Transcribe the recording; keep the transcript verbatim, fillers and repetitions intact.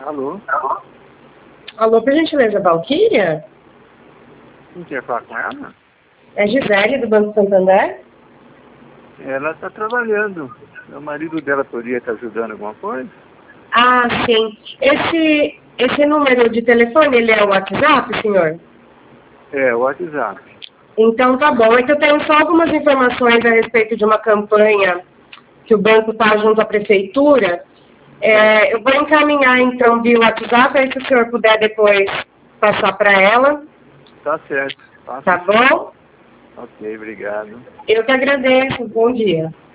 Alô? Alô, por gentileza, Valquíria? Não quer falar com ela? É Gisele, do Banco Santander? Ela está trabalhando. O marido dela poderia estar ajudando alguma coisa? Ah, sim. Esse, esse número de telefone, ele é o WhatsApp, senhor? É, o WhatsApp. Então tá bom. É que eu tenho só algumas informações a respeito de uma campanha que o banco está junto à prefeitura. É, eu vou encaminhar então via WhatsApp, aí se o senhor puder depois passar para ela. Tá certo. Passa Tá sim. bom? Ok, obrigado. Eu que agradeço. Bom dia.